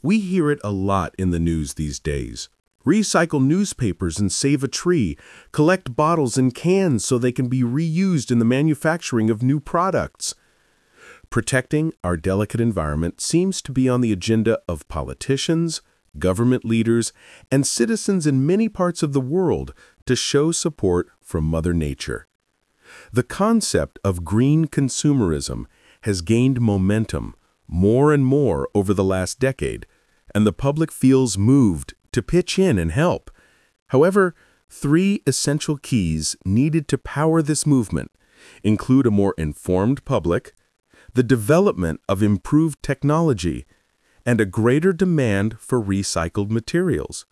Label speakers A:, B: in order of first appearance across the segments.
A: We hear it a lot in the news these days. Recycle newspapers and save a tree. Collect bottles and cans so they can be reused in the manufacturing of new products. Protecting our delicate environment seems to be on the agenda of politicians, government leaders, and citizens in many parts of the world to show support for Mother Nature. The concept of green consumerism has gained momentum more and more over the last decade, and the public feels moved to pitch in and help. However, 3 essential keys needed to power this movement include a more informed public, the development of improved technology, and a greater demand for recycled materials.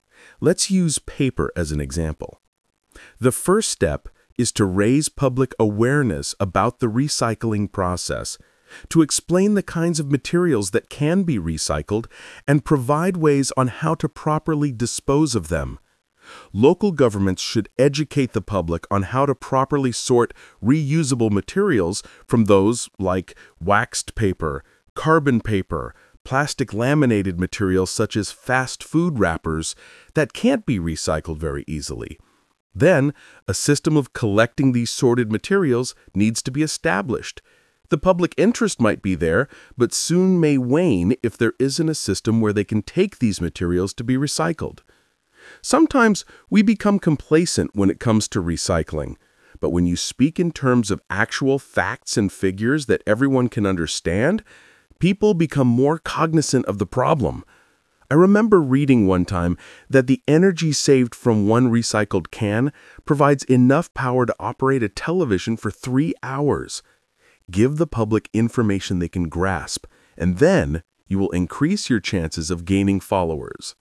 A: Let's use paper as an example. The first step is to raise public awareness about the recycling process, to explain the kinds of materials that can be recycled, and provide ways on how to properly dispose of them. Local governments should educate the public on how to properly sort reusable materials from those like waxed paper, carbon paper, plastic laminated materials such as fast food wrappers that can't be recycled very easily. Then, a system of collecting these sorted materials needs to be established. The public interest might be there, but soon may wane if there isn't a system where they can take these materials to be recycled. Sometimes we become complacent when it comes to recycling, but when you speak in terms of actual facts and figures that everyone can understand, people become more cognizant of the problem. I remember reading one time that the energy saved from one recycled can provides enough power to operate a television for 3 hours. Give the public information they can grasp, and then you will increase your chances of gaining followers.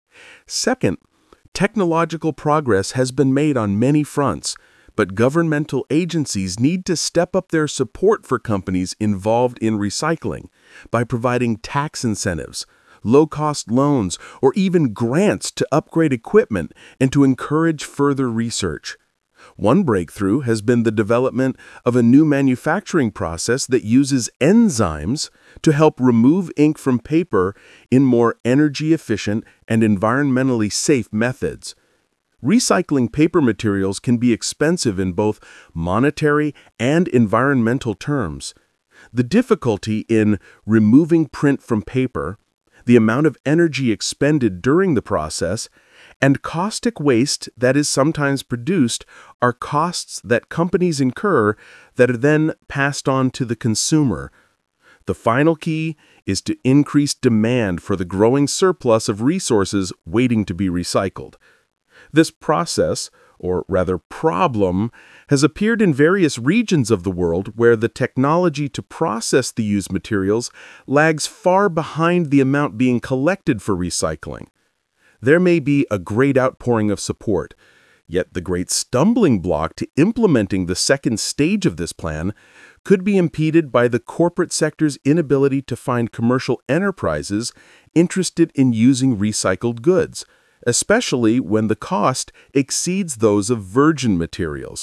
A: Second, technological progress has been made on many fronts, but governmental agencies need to step up their support for companies involved in recycling by providing tax incentives, low-cost loans, or even grants to upgrade equipment and to encourage further research. One breakthrough has been the development of a new manufacturing process that uses enzymes to help remove ink from paper in more energy-efficient and environmentally safe methods. Recycling paper materials can be expensive in both monetary and environmental terms. The difficulty in removing print from paper, the amount of energy expended during the process, and caustic waste that is sometimes produced are costs that companies incur that are then passed on to the consumer. The final key is to increase demand for the growing surplus of resources waiting to be recycled. This process, or rather problem, has appeared in various regions of the world where the technology to process the used materials lags far behind the amount being collected for recycling. There may be a great outpouring of support, yet the great stumbling block to implementing the second stage of this plan could be impeded by the corporate sector's inability to find commercial enterprises interested in using recycled goods, especially when the cost exceeds those of virgin materials.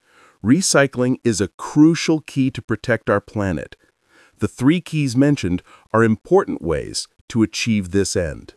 A: Recycling is a crucial key to protect our planet. The 3 keys mentioned are important ways to achieve this end.